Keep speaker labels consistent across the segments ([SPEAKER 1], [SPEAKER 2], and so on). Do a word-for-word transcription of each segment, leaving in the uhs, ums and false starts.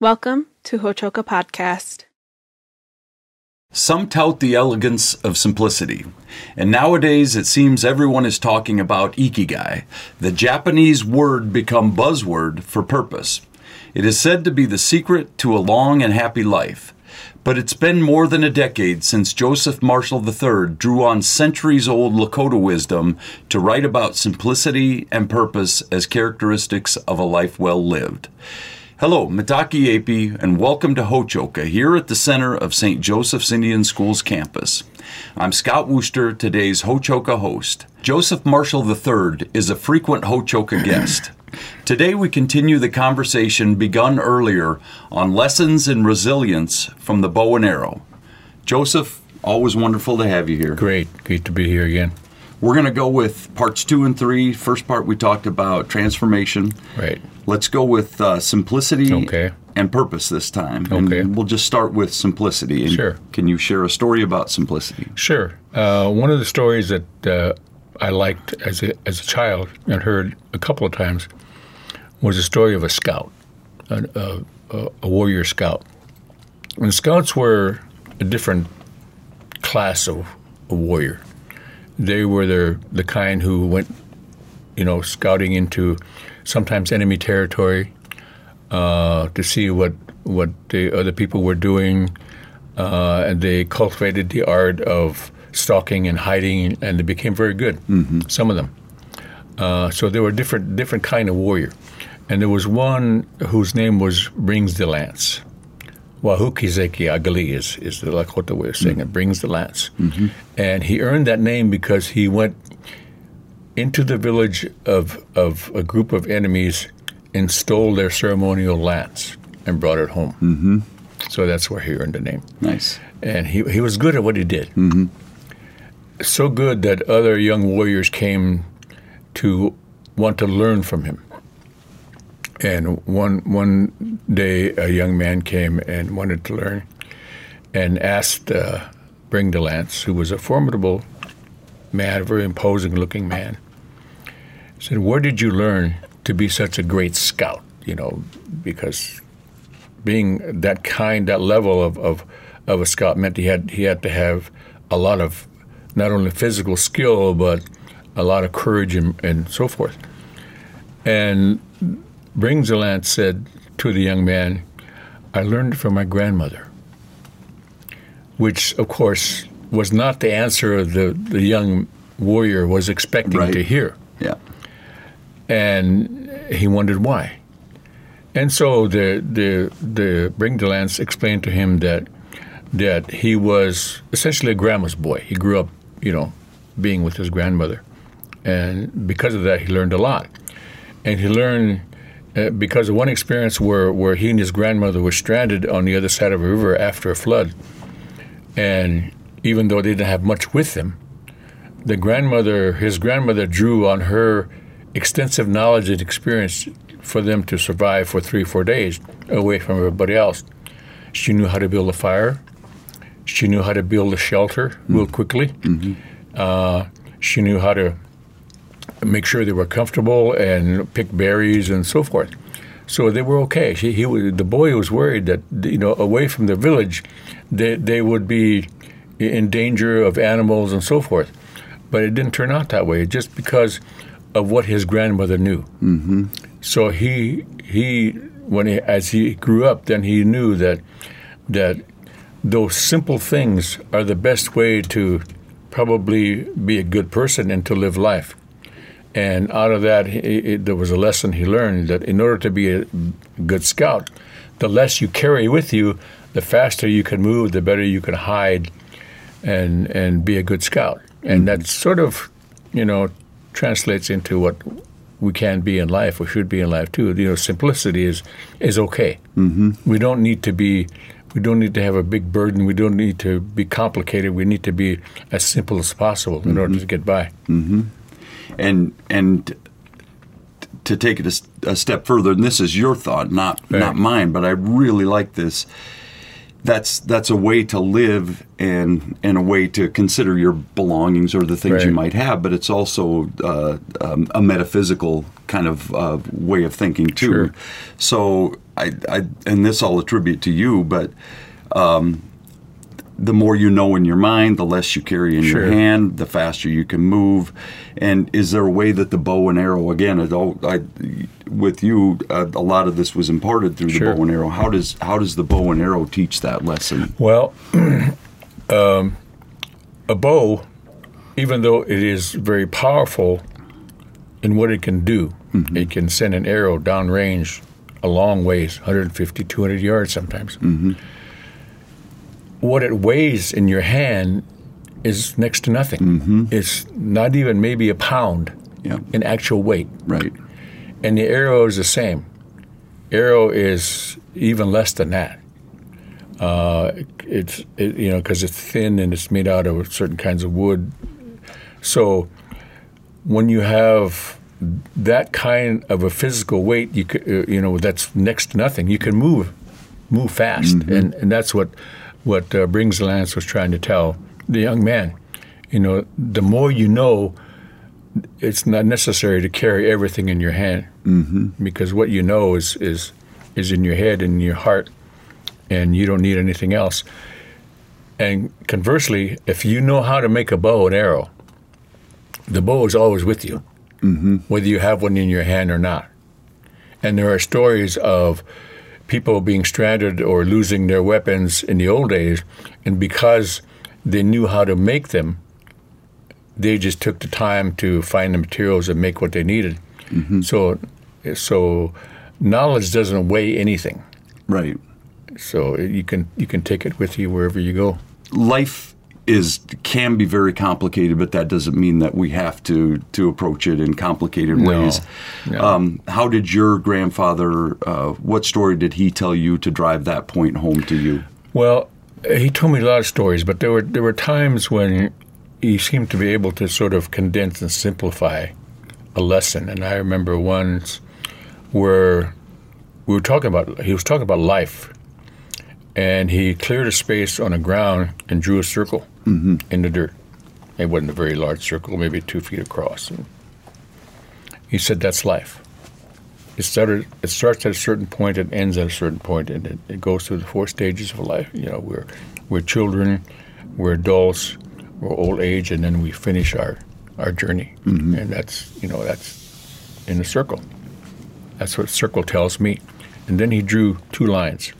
[SPEAKER 1] Welcome to Hochoka Podcast.
[SPEAKER 2] Some tout the elegance of simplicity, and nowadays it seems everyone is talking about ikigai, the Japanese word become buzzword for purpose. It is said to be the secret to a long and happy life, but it's been more than a decade since Joseph Marshall the third drew on centuries-old Lakota wisdom to write about simplicity and purpose as characteristics of a life well lived. Hello, Mitaki Api, and welcome to Hochoka, here at the center of Saint Joseph's Indian School's campus. I'm Scott Wooster, today's Hochoka host. Joseph Marshall the third is a frequent Hochoka guest. Today we continue the conversation begun earlier on lessons in resilience from the bow and arrow. Joseph, always wonderful to have you here.
[SPEAKER 3] Great, great to be here again.
[SPEAKER 2] We're going to go with parts two and three. First part we talked about transformation.
[SPEAKER 3] Right.
[SPEAKER 2] Let's go with uh, simplicity
[SPEAKER 3] okay.
[SPEAKER 2] and purpose this time.
[SPEAKER 3] Okay.
[SPEAKER 2] And we'll just start with simplicity. And
[SPEAKER 3] sure.
[SPEAKER 2] Can you share a story about simplicity?
[SPEAKER 3] Sure. Uh, one of the stories that uh, I liked as a, as a child and heard a couple of times was a story of a scout, a, a, a warrior scout. And scouts were a different class of a warrior. They were the, the kind who went, you know, scouting into sometimes enemy territory uh, to see what what the other people were doing, uh, and they cultivated the art of stalking and hiding, and they became very good. Mm-hmm. Some of them. Uh, so they were different different kind of warrior, and there was one whose name was Brings the Lance. Wahukizeki Agali is, is the Lakota way of saying mm-hmm. it, brings the lance. Mm-hmm. And he earned that name because he went into the village of of a group of enemies and stole their ceremonial lance and brought it home. Mm-hmm. So that's where he earned the name.
[SPEAKER 2] Nice.
[SPEAKER 3] And he he was good at what he did. Mm-hmm. So good that other young warriors came to want to learn from him. And one one day, a young man came and wanted to learn, and asked uh, Bring the Lance, who was a formidable man, a very imposing-looking man. He said, "Where did you learn to be such a great scout?" You know, because being that kind, that level of, of, of a scout meant he had he had to have a lot of not only physical skill, but a lot of courage and, and so forth. And Brings the Lance said to the young man, "I learned it from my grandmother," which, of course, was not the answer the, the young warrior was expecting
[SPEAKER 2] right.
[SPEAKER 3] to hear.
[SPEAKER 2] Yeah.
[SPEAKER 3] And he wondered why. And so the the the Bring the Lance explained to him that that he was essentially a grandma's boy. He grew up, you know, being with his grandmother. And because of that, he learned a lot. And he learned Uh, because of one experience where, where he and his grandmother were stranded on the other side of a river after a flood. And even though they didn't have much with them, the grandmother, his grandmother drew on her extensive knowledge and experience for them to survive for three, four days away from everybody else. She knew how to build a fire. She knew how to build a shelter mm-hmm. real quickly. Mm-hmm. Uh, she knew how to make sure they were comfortable and pick berries and so forth. So they were okay. He, he was, the boy was worried that, you know, away from the village, they, they would be in danger of animals and so forth. But it didn't turn out that way, just because of what his grandmother knew. Mm-hmm. So he, he when he, as he grew up, then he knew that that those simple things are the best way to probably be a good person and to live life. And out of that, it, it, there was a lesson he learned that in order to be a good scout, the less you carry with you, the faster you can move, the better you can hide and and be a good scout. And mm-hmm. that sort of, you know, translates into what we can be in life or should be in life too. You know, simplicity is is okay. Mm-hmm. We don't need to be, we don't need to have a big burden. We don't need to be complicated. We need to be as simple as possible in mm-hmm. order to get by.
[SPEAKER 2] Mm-hmm. And and to take it a, a step further, and this is your thought, not right. not mine, but I really like this. that's that's a way to live and and a way to consider your belongings or the things
[SPEAKER 3] Right.
[SPEAKER 2] you might have, but it's also uh, um, a metaphysical kind of uh, way of thinking too.
[SPEAKER 3] Sure.
[SPEAKER 2] So I, I and this I'll attribute to you, but um, the more you know in your mind, the less you carry in
[SPEAKER 3] Sure.
[SPEAKER 2] your hand, the faster you can move. And is there a way that the bow and arrow, again, it all, I, with you, uh, a lot of this was imparted through
[SPEAKER 3] Sure.
[SPEAKER 2] the bow and arrow. How does how does the bow and arrow teach that lesson?
[SPEAKER 3] Well, um, a bow, even though it is very powerful in what it can do,
[SPEAKER 2] Mm-hmm.
[SPEAKER 3] it can send an arrow downrange a long ways, one hundred fifty, two hundred yards sometimes.
[SPEAKER 2] Mm-hmm.
[SPEAKER 3] What it weighs in your hand is next to nothing.
[SPEAKER 2] Mm-hmm.
[SPEAKER 3] It's not even maybe a pound
[SPEAKER 2] Yeah.
[SPEAKER 3] in actual weight.
[SPEAKER 2] Right.
[SPEAKER 3] And the arrow is the same. Arrow is even less than that. Uh, it's it, you know because it's thin and it's made out of certain kinds of wood. So when you have that kind of a physical weight, you could, uh, you know that's next to nothing. You can move, move fast,
[SPEAKER 2] Mm-hmm.
[SPEAKER 3] and and that's what what uh, Brings the Lance was trying to tell the young man. You know, the more you know, it's not necessary to carry everything in your hand, mm-hmm. because what you know is is is in your head and in your heart, and you don't need anything else. And conversely, if you know how to make a bow and arrow, the bow is always with you, mm-hmm. whether you have one in your hand or not. And there are stories of people being stranded or losing their weapons in the old days, and because they knew how to make them, they just took the time to find the materials and make what they needed. Mm-hmm. So, so knowledge doesn't weigh anything.
[SPEAKER 2] Right.
[SPEAKER 3] So you can you can take it with you wherever you go.
[SPEAKER 2] Life is can be very complicated, but that doesn't mean that we have to to approach it in complicated
[SPEAKER 3] No,
[SPEAKER 2] ways.
[SPEAKER 3] no.
[SPEAKER 2] Um, how did your grandfather? Uh, what story did he tell you to drive that point home to you?
[SPEAKER 3] Well, he told me a lot of stories, but there were there were times when he seemed to be able to sort of condense and simplify a lesson. And I remember once where we were talking about he was talking about life, and he cleared a space on the ground and drew a circle mm-hmm. in the dirt. It wasn't a very large circle, maybe two feet across. And he said, "That's life. It started. It starts at a certain point and ends at a certain point, and it, it goes through the four stages of life. You know, we're we're children, we're adults, we're old age, and then we finish our our journey. Mm-hmm. And that's you know that's in a circle. That's what circle tells me." And then he drew two lines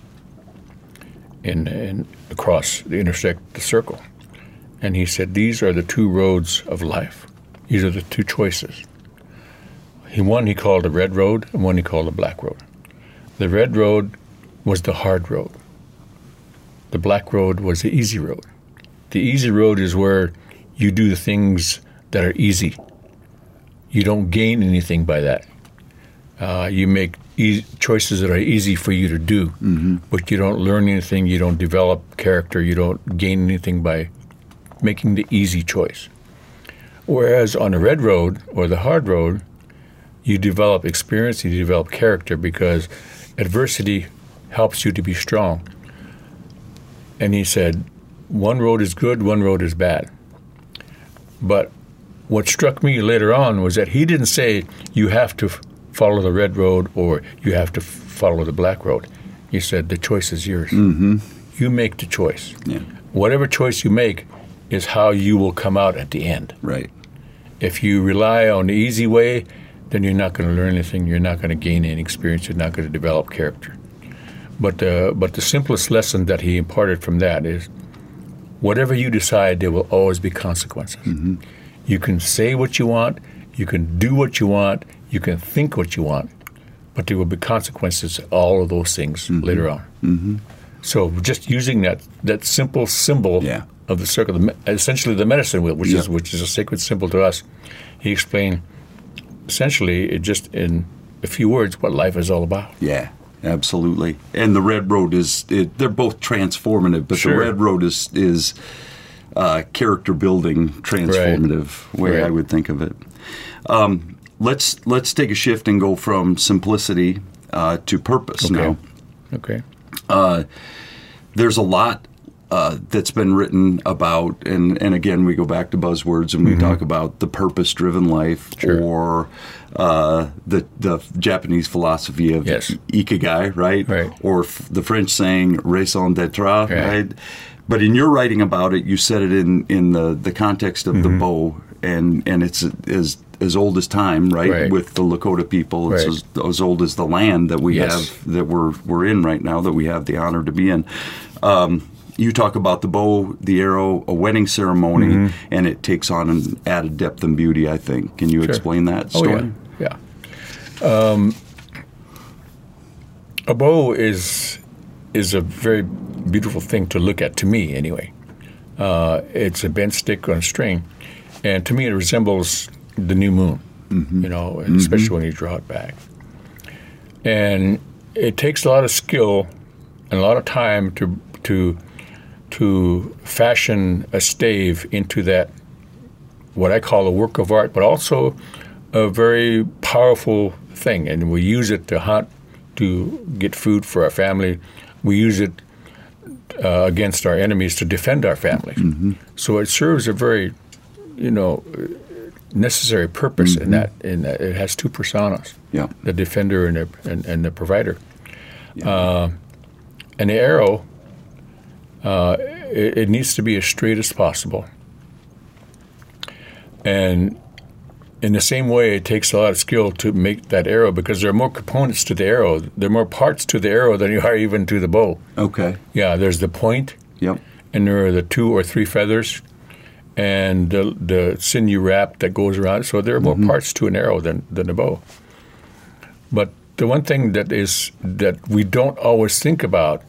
[SPEAKER 3] in, in across the intersect the circle, and he said, "These are the two roads of life. These are the two choices." He one he called the red road, and one he called the black road. The red road was the hard road. The black road was the easy road. The easy road is where you do the things that are easy. You don't gain anything by that. Uh, you make e- choices that are easy for you to do, mm-hmm. but you don't learn anything. You don't develop character. You don't gain anything by making the easy choice. Whereas on the red road or the hard road, you develop experience, you develop character, because adversity helps you to be strong. And he said, one road is good, one road is bad. But what struck me later on was that he didn't say you have to f- follow the red road or you have to f- follow the black road. He said the choice is yours.
[SPEAKER 2] Mm-hmm.
[SPEAKER 3] You make the choice.
[SPEAKER 2] Yeah.
[SPEAKER 3] Whatever choice you make is how you will come out at the end.
[SPEAKER 2] Right.
[SPEAKER 3] If you rely on the easy way, then you're not going to learn anything. You're not going to gain any experience. You're not going to develop character. But uh, but the simplest lesson that he imparted from that is, whatever you decide, there will always be consequences. Mm-hmm. You can say what you want, you can do what you want, you can think what you want, but there will be consequences to all of those things mm-hmm. later on. Mm-hmm. So just using that that simple symbol
[SPEAKER 2] yeah.
[SPEAKER 3] of the circle, the, essentially the medicine wheel, which
[SPEAKER 2] yeah.
[SPEAKER 3] is which is a sacred symbol to us, he explained essentially it just in a few words what life is all about.
[SPEAKER 2] Yeah. Absolutely, and the red road is—they're both transformative, but
[SPEAKER 3] sure.
[SPEAKER 2] the red road is is uh, character building, transformative
[SPEAKER 3] right.
[SPEAKER 2] way
[SPEAKER 3] right.
[SPEAKER 2] I would think of it. Um, let's let's take a shift and go from simplicity uh, to purpose
[SPEAKER 3] okay.
[SPEAKER 2] now.
[SPEAKER 3] Okay.
[SPEAKER 2] Uh, there's a lot uh, that's been written about, and, and again, we go back to buzzwords and we mm-hmm. talk about the purpose-driven life
[SPEAKER 3] sure.
[SPEAKER 2] or uh, the the Japanese philosophy of
[SPEAKER 3] yes.
[SPEAKER 2] ikigai, right?
[SPEAKER 3] Right.
[SPEAKER 2] Or f- the French saying raison d'etre, right.
[SPEAKER 3] right?
[SPEAKER 2] But in your writing about it, you said it in, in the, the context of mm-hmm. the bow, and, and it's as as old as time, right?
[SPEAKER 3] right?
[SPEAKER 2] With the Lakota people, it's
[SPEAKER 3] right.
[SPEAKER 2] as, as old as the land that we
[SPEAKER 3] yes.
[SPEAKER 2] have, that we're we're in right now, that we have the honor to be in. Um, you talk about the bow, the arrow, a wedding ceremony, mm-hmm. and it takes on an added depth and beauty, I think. Can you sure. explain that story?
[SPEAKER 3] Oh, yeah. yeah. Um, a bow is is a very beautiful thing to look at, to me anyway. Uh, it's a bent stick on a string, and to me it resembles the new moon, mm-hmm. you know, mm-hmm. especially when you draw it back. And it takes a lot of skill and a lot of time to to to fashion a stave into that, what I call a work of art, but also a very powerful thing. And we use it to hunt, to get food for our family. We use it uh, against our enemies to defend our families. Mm-hmm. So it serves a very, you know, necessary purpose mm-hmm. in that. In that it has two personas:
[SPEAKER 2] yeah.
[SPEAKER 3] the defender and the and, and the provider.
[SPEAKER 2] Yeah.
[SPEAKER 3] Uh, and the arrow, uh, it, it needs to be as straight as possible. And in the same way, it takes a lot of skill to make that arrow, because there are more components to the arrow. There are more parts to the arrow than you are even to the bow.
[SPEAKER 2] Okay.
[SPEAKER 3] Yeah, there's the point,
[SPEAKER 2] yep.
[SPEAKER 3] and there are the two or three feathers, and the, the sinew wrap that goes around. So there are more mm-hmm. parts to an arrow than, than a bow. But the one thing that is that we don't always think about,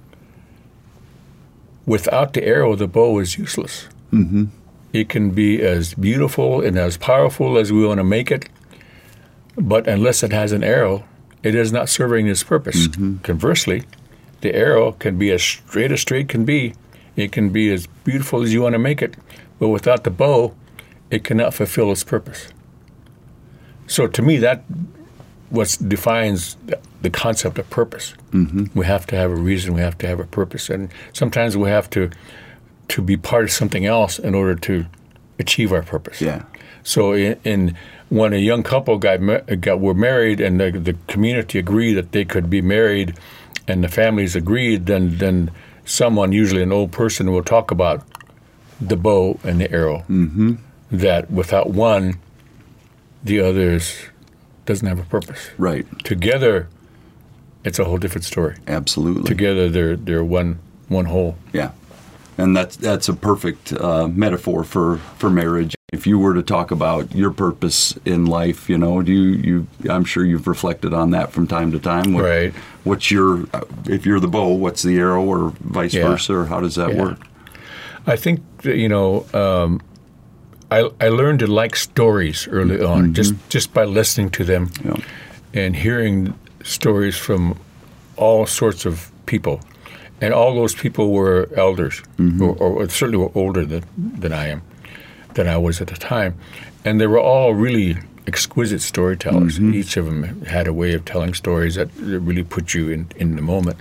[SPEAKER 3] without the arrow, the bow is useless.
[SPEAKER 2] Mm-hmm.
[SPEAKER 3] It can be as beautiful and as powerful as we want to make it, but unless it has an arrow, it is not serving its purpose. Mm-hmm. Conversely, the arrow can be as straight as straight can be. It can be as beautiful as you want to make it, but without the bow, it cannot fulfill its purpose. So to me, that what defines the concept of purpose. Mm-hmm. We have to have a reason. We have to have a purpose, and sometimes we have to to be part of something else in order to achieve our purpose.
[SPEAKER 2] Yeah.
[SPEAKER 3] So in, in when a young couple got, got were married and the, the community agreed that they could be married, and the families agreed, then then someone, usually an old person, will talk about the bow and the arrow.
[SPEAKER 2] Mm-hmm.
[SPEAKER 3] That without one, the others doesn't have a purpose.
[SPEAKER 2] Right.
[SPEAKER 3] Together, it's a whole different story.
[SPEAKER 2] Absolutely.
[SPEAKER 3] Together, they're they're one one whole.
[SPEAKER 2] Yeah. And that's that's a perfect uh, metaphor for, for marriage. If you were to talk about your purpose in life, you know, do you, you I'm sure you've reflected on that from time to time. What,
[SPEAKER 3] right.
[SPEAKER 2] What's your, if you're the bow, what's the arrow, or vice
[SPEAKER 3] yeah.
[SPEAKER 2] versa, or how does that
[SPEAKER 3] yeah.
[SPEAKER 2] work?
[SPEAKER 3] I think that, you know, um, I I learned to like stories early on, mm-hmm. just just by listening to them
[SPEAKER 2] yeah.
[SPEAKER 3] and hearing stories from all sorts of people. And all those people were elders, mm-hmm. or, or certainly were older than, than I am, than I was at the time. And they were all really exquisite storytellers. Mm-hmm. Each of them had a way of telling stories that really put you in, in the moment.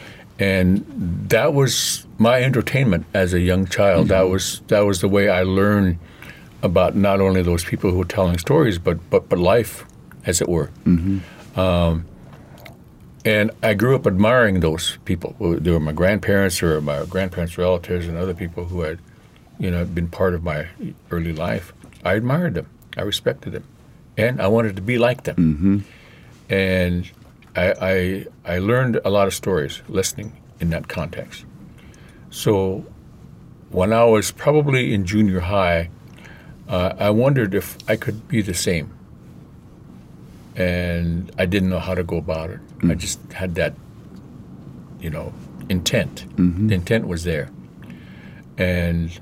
[SPEAKER 3] And that was my entertainment as a young child. Mm-hmm. That was that was the way I learned about not only those people who were telling stories, but but, but life, as it were.
[SPEAKER 2] Mm-hmm.
[SPEAKER 3] Um, And I grew up admiring those people. They were my grandparents or my grandparents' relatives and other people who had, you know, been part of my early life. I admired them. I respected them. And I wanted to be like them.
[SPEAKER 2] Mm-hmm.
[SPEAKER 3] And I, I I learned a lot of stories listening in that context. So when I was probably in junior high, uh, I wondered if I could be the same. And I didn't know how to go about it. Mm-hmm. I just had that, you know, intent. Mm-hmm. The intent was there. And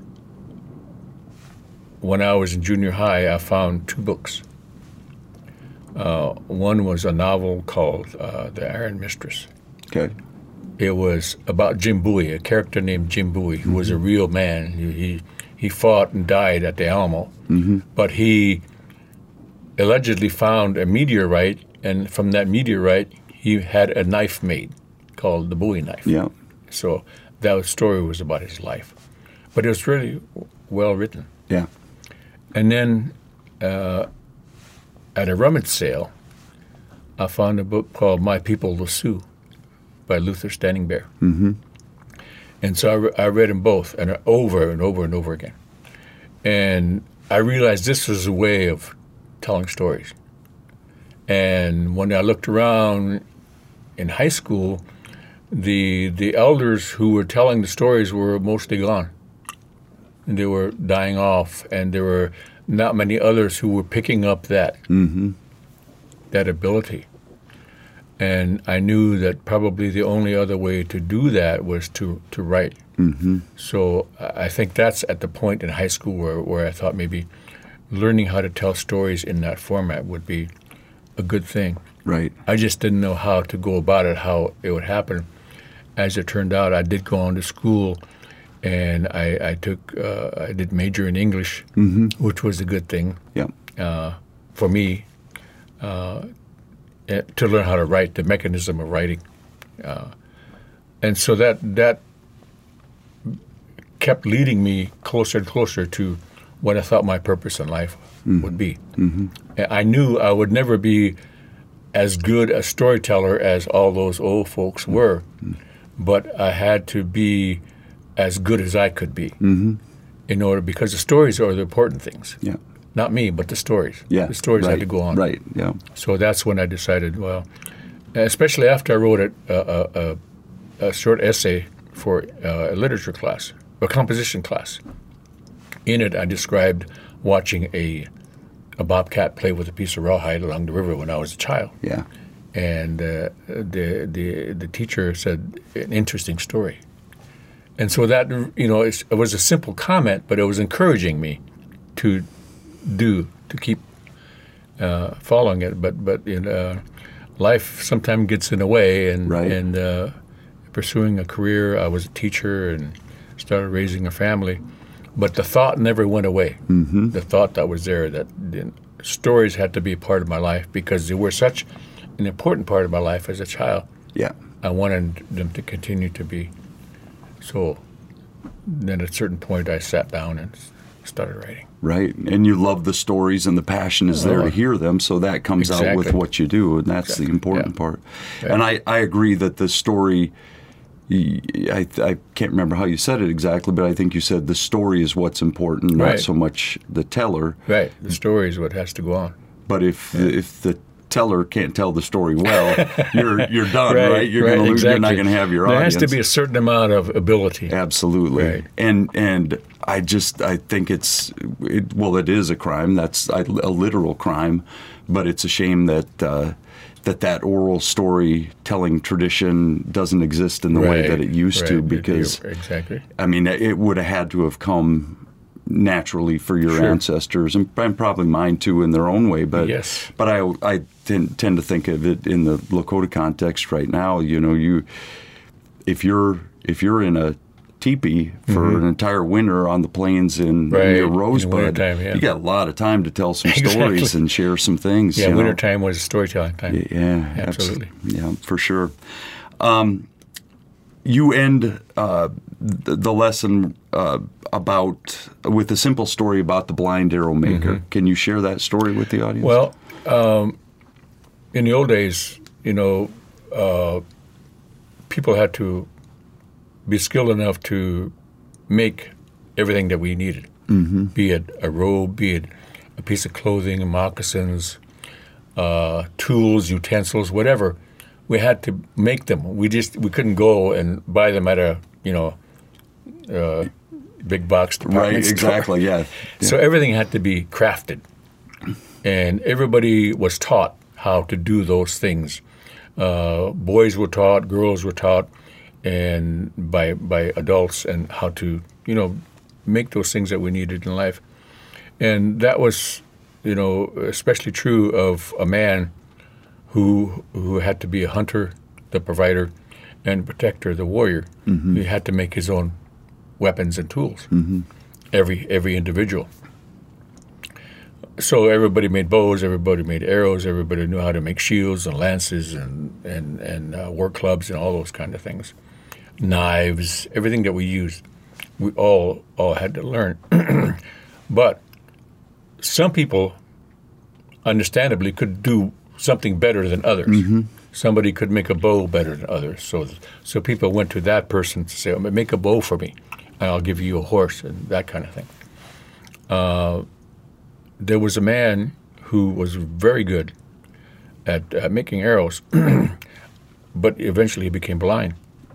[SPEAKER 3] when I was in junior high, I found two books. Uh, one was a novel called uh, The Iron Mistress.
[SPEAKER 2] Okay.
[SPEAKER 3] It was about Jim Bowie, a character named Jim Bowie, who mm-hmm. was a real man. He, he he fought and died at the Alamo,
[SPEAKER 2] mm-hmm. but
[SPEAKER 3] he allegedly found a meteorite, and from that meteorite, he had a knife made called the Bowie knife.
[SPEAKER 2] Yeah.
[SPEAKER 3] So that story was about his life. But it was really well written.
[SPEAKER 2] Yeah.
[SPEAKER 3] And then uh, at a rummage sale, I found a book called My People, the Sioux by Luther Standing Bear.
[SPEAKER 2] Mm-hmm.
[SPEAKER 3] And so I, re- I read them both and over and over and over again. And I realized this was a way of telling stories. And when I looked around in high school, the the elders who were telling the stories were mostly gone. And they were dying off, and there were not many others who were picking up that
[SPEAKER 2] Mm-hmm.
[SPEAKER 3] that ability. And I knew that probably the only other way to do that was to, to write.
[SPEAKER 2] Mm-hmm.
[SPEAKER 3] So I think that's at the point in high school where, where I thought maybe learning how to tell stories in that format would be a good thing.
[SPEAKER 2] Right.
[SPEAKER 3] I just didn't know how to go about it, how it would happen. As it turned out, I did go on to school, and I, I took uh, I did major in English,
[SPEAKER 2] Mm-hmm.
[SPEAKER 3] which was a good thing
[SPEAKER 2] Yeah.
[SPEAKER 3] uh, for me uh, eh, to learn how to write, the mechanism of writing, uh, and so that that kept leading me closer and closer to what I thought my purpose in life
[SPEAKER 2] Mm-hmm.
[SPEAKER 3] would be.
[SPEAKER 2] Mm-hmm.
[SPEAKER 3] And I knew I would never be as good a storyteller as all those old folks were, but I had to be as good as I could be
[SPEAKER 2] Mm-hmm.
[SPEAKER 3] in order, because the stories are the important things.
[SPEAKER 2] Yeah.
[SPEAKER 3] Not me, but the stories.
[SPEAKER 2] Yeah.
[SPEAKER 3] The stories
[SPEAKER 2] right.
[SPEAKER 3] had to go on.
[SPEAKER 2] Right. Yeah.
[SPEAKER 3] So that's when I decided, well, especially after I wrote a, a, a, a short essay for uh, a literature class, a composition class. In it, I described watching a a bobcat play with a piece of rawhide along the river when I was a child.
[SPEAKER 2] Yeah.
[SPEAKER 3] And uh, the the the teacher said, an interesting story. And so that, you know, it's, it was a simple comment, but it was encouraging me to do, to keep uh, following it. But but you know, uh, life sometimes gets in the way, and
[SPEAKER 2] Right.
[SPEAKER 3] and uh, pursuing a career. I was a teacher and started raising a family, but the thought never went away.
[SPEAKER 2] Mm-hmm.
[SPEAKER 3] The thought that was there, that the stories had to be a part of my life because they were such an important part of my life as a child.
[SPEAKER 2] Yeah.
[SPEAKER 3] I wanted them to continue to be. So then at a certain point, I sat down and s- started writing.
[SPEAKER 2] Right. And you love the stories, and the passion is there
[SPEAKER 3] Oh.
[SPEAKER 2] to hear them, so that comes out with
[SPEAKER 3] Exactly.
[SPEAKER 2] what you do, and that's
[SPEAKER 3] Exactly.
[SPEAKER 2] the important
[SPEAKER 3] Yeah.
[SPEAKER 2] part.
[SPEAKER 3] Yeah.
[SPEAKER 2] And I, I agree that the story, y- I, I can't remember how you said it exactly, but I think you said the story is what's important, not
[SPEAKER 3] Right.
[SPEAKER 2] so much the teller.
[SPEAKER 3] Right. The story is what has to go on.
[SPEAKER 2] But if if the teller can't tell the story well, you're you're done, right? You're gonna lose, you're not going to have your
[SPEAKER 3] there
[SPEAKER 2] audience.
[SPEAKER 3] has to be a certain amount of ability.
[SPEAKER 2] Absolutely.
[SPEAKER 3] Right.
[SPEAKER 2] And and I just I think it's it, well it is a crime. That's a, a literal crime, but it's a shame that uh, that that oral storytelling tradition doesn't exist in the way
[SPEAKER 3] Right.
[SPEAKER 2] that it used to,
[SPEAKER 3] Right.
[SPEAKER 2] because
[SPEAKER 3] You're- exactly.
[SPEAKER 2] I mean it would have had to have come naturally for your
[SPEAKER 3] Sure.
[SPEAKER 2] ancestors, and, and probably mine too in their own way. But
[SPEAKER 3] Yes.
[SPEAKER 2] but I I tend, tend to think of it in the Lakota context right now. You know, you if you're if you're in a teepee for an entire winter on the plains in,
[SPEAKER 3] Mm-hmm. Right.
[SPEAKER 2] near
[SPEAKER 3] In the
[SPEAKER 2] Rosebud,
[SPEAKER 3] wintertime, yeah.
[SPEAKER 2] you got a lot of time to tell some
[SPEAKER 3] Exactly.
[SPEAKER 2] stories and share some things.
[SPEAKER 3] Yeah,
[SPEAKER 2] you know?
[SPEAKER 3] wintertime was storytelling time.
[SPEAKER 2] Yeah,
[SPEAKER 3] Absolutely.
[SPEAKER 2] abso- Yeah, for sure. Um, you end uh, the, the lesson uh, about with a simple story about the blind arrow maker. Can you share that story with the audience?
[SPEAKER 3] Well, um, in the old days, you know, uh, people had to be skilled enough to make everything that we needed, mm-hmm. be it a robe, be it a piece of clothing, moccasins, uh, tools, utensils, whatever. We had to make them. We just we couldn't go and buy them at a you know uh, big box department
[SPEAKER 2] right,
[SPEAKER 3] store.
[SPEAKER 2] exactly, yeah.
[SPEAKER 3] So everything had to be crafted, and everybody was taught how to do those things. Uh, boys were taught, girls were taught, and by by adults, and how to you know make those things that we needed in life. And that was you know especially true of a man who who had to be a hunter, the provider, and protector, the warrior. Mm-hmm. He had to make his own weapons and tools. Mm-hmm. Every every individual. So everybody made bows, everybody made arrows, everybody knew how to make shields and lances and and and uh, war clubs and all those kind of things. knives, everything that we used, we all all had to learn. But some people, understandably, could do something better than others. Mm-hmm. Somebody could make a bow better than others. So so people went to that person to say, make a bow for me, and I'll give you a horse, and that kind of thing. Uh, there was a man who was very good at uh, making arrows, but eventually he became blind.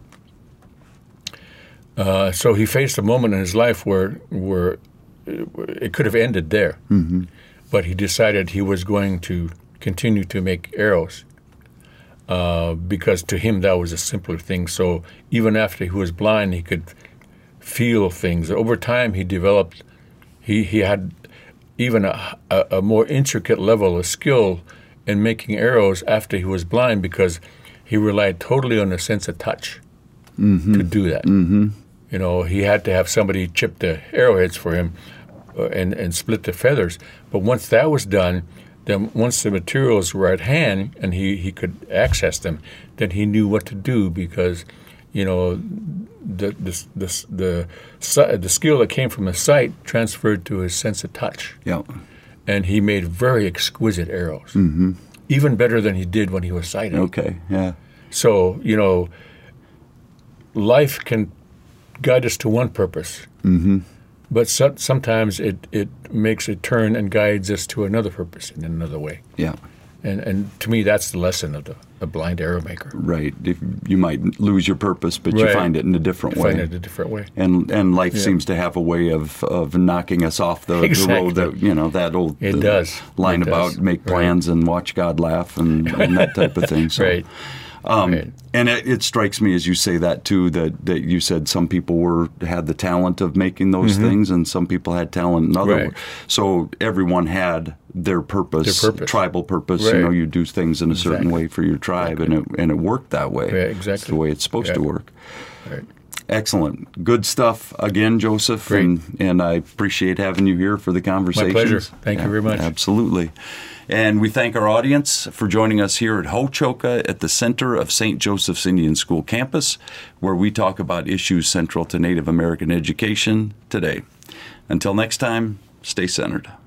[SPEAKER 3] Uh, so he faced a moment in his life where where it could have ended there. Mm-hmm. But he decided he was going to continue to make arrows uh, because to him that was a simpler thing. So even after he was blind, he could feel things. Over time, he developed, he, he had even a, a, a more intricate level of skill in making arrows after he was blind because he relied totally on the sense of touch mm-hmm. to do that. Mm-hmm. You know, he had to have somebody chip the arrowheads for him uh, and, and split the feathers. But once that was done, then once the materials were at hand and he, he could access them, then he knew what to do because, you know, the the the the, the skill that came from the sight transferred to his sense of touch.
[SPEAKER 2] Yeah.
[SPEAKER 3] And he made very exquisite arrows, mm-hmm. even better than he did when he was sighted.
[SPEAKER 2] Okay, yeah.
[SPEAKER 3] So, you know, life can guide us to one purpose, mm-hmm. but so, sometimes it, it makes a turn and guides us to another purpose in another way.
[SPEAKER 2] Yeah.
[SPEAKER 3] And and to me, that's the lesson of the, the blind arrow maker.
[SPEAKER 2] Right. If you might lose your purpose, but
[SPEAKER 3] right.
[SPEAKER 2] you find it in a different
[SPEAKER 3] you
[SPEAKER 2] way.
[SPEAKER 3] Find it a different way.
[SPEAKER 2] And and life
[SPEAKER 3] yeah.
[SPEAKER 2] seems to have a way of, of knocking us off the,
[SPEAKER 3] exactly.
[SPEAKER 2] the road that, you know, that old
[SPEAKER 3] it does.
[SPEAKER 2] line
[SPEAKER 3] it
[SPEAKER 2] about
[SPEAKER 3] does.
[SPEAKER 2] make plans right. and watch God laugh and, and that type of thing. So,
[SPEAKER 3] right.
[SPEAKER 2] Um,
[SPEAKER 3] right.
[SPEAKER 2] And it, it strikes me as you say that, too, that, that you said some people were had the talent of making those mm-hmm. things and some people had talent in other
[SPEAKER 3] right.
[SPEAKER 2] ways. So everyone had their purpose,
[SPEAKER 3] their purpose.
[SPEAKER 2] tribal purpose.
[SPEAKER 3] Right.
[SPEAKER 2] You know, you do things in a certain
[SPEAKER 3] exactly.
[SPEAKER 2] way for your tribe,
[SPEAKER 3] exactly.
[SPEAKER 2] and, it, and it worked that way.
[SPEAKER 3] Yeah, exactly.
[SPEAKER 2] It's the way it's supposed
[SPEAKER 3] yeah.
[SPEAKER 2] to work.
[SPEAKER 3] Right.
[SPEAKER 2] Excellent. Good stuff again, Joseph.
[SPEAKER 3] Great.
[SPEAKER 2] And, and I appreciate having you here for the conversation.
[SPEAKER 3] My pleasure. Thank
[SPEAKER 2] yeah,
[SPEAKER 3] you very much.
[SPEAKER 2] Absolutely. And we thank our audience for joining us here at Ho-Chokeh at the center of Saint Joseph's Indian School campus, where we talk about issues central to Native American education today. Until next time, stay centered.